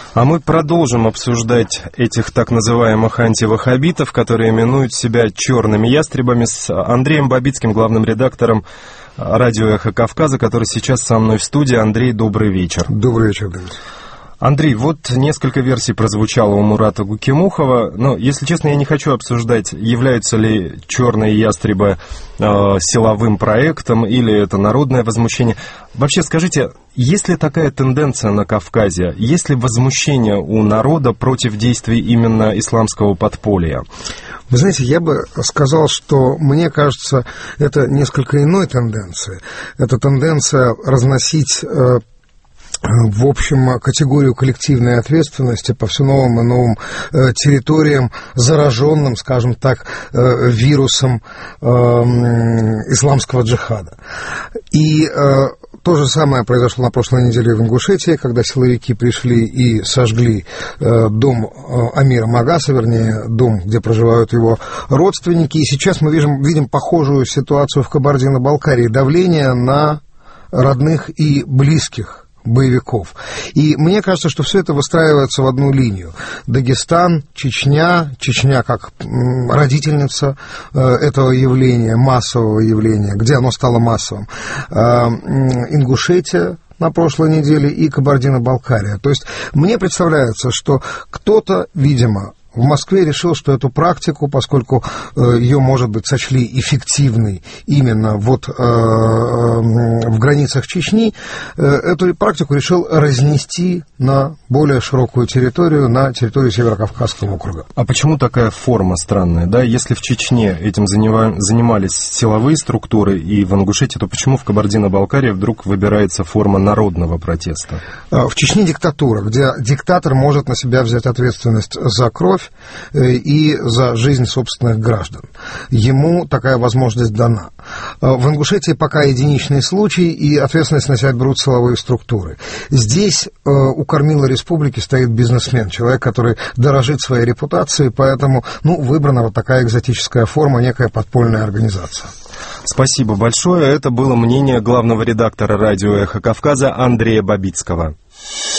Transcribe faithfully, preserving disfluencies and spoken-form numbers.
А мы продолжим обсуждать этих так называемых антиваххабитов, которые именуют себя черными ястребами, с Андреем Бабицким, главным редактором радио «Эхо Кавказа», который сейчас со мной в студии. Андрей, добрый вечер. Добрый вечер, Денис. Андрей, вот несколько версий прозвучало у Мурата Гукимухова, но, если честно, я не хочу обсуждать, являются ли черные ястребы э, силовым проектом или это народное возмущение. Вообще, скажите, есть ли такая тенденция на Кавказе? Есть ли возмущение у народа против действий именно исламского подполья? Вы знаете, я бы сказал, что, мне кажется, это несколько иной тенденции. Это тенденция разносить э, в общем, категорию коллективной ответственности по все новым и новым э, территориям, зараженным, скажем так, э, вирусом э, исламского джихада. И э, то же самое произошло на прошлой неделе в Ингушетии, когда силовики пришли и сожгли э, дом э, Амира Магаса, вернее, дом, где проживают его родственники. И сейчас мы видим, видим похожую ситуацию в Кабардино-Балкарии. Давление на родных и близких боевиков. И мне кажется, что все это выстраивается в одну линию. Дагестан, Чечня, Чечня как родительница э, этого явления, массового явления, где оно стало массовым, э, Ингушетия на прошлой неделе и Кабардино-Балкария. То есть мне представляется, что кто-то, видимо, в Москве решил, что эту практику, поскольку э, ее, может быть, сочли эффективной именно вот э, в границах Чечни, э, эту практику решил разнести на более широкую территорию, на территорию Северокавказского округа. А почему такая форма странная? Да, если в Чечне этим занимались силовые структуры и в Ингушетии, то почему в Кабардино-Балкарии вдруг выбирается форма народного протеста? В Чечне диктатура, где диктатор может на себя взять ответственность за кровь и за жизнь собственных граждан. Ему такая возможность дана. В Ингушетии пока единичный случай, и ответственность на себя берут силовые структуры. Здесь у кормила республики стоит бизнесмен, человек, который дорожит своей репутацией, поэтому, ну, выбрана вот такая экзотическая форма, некая подпольная организация. Спасибо большое. Это было мнение главного редактора радио «Эхо Кавказа» Андрея Бабицкого.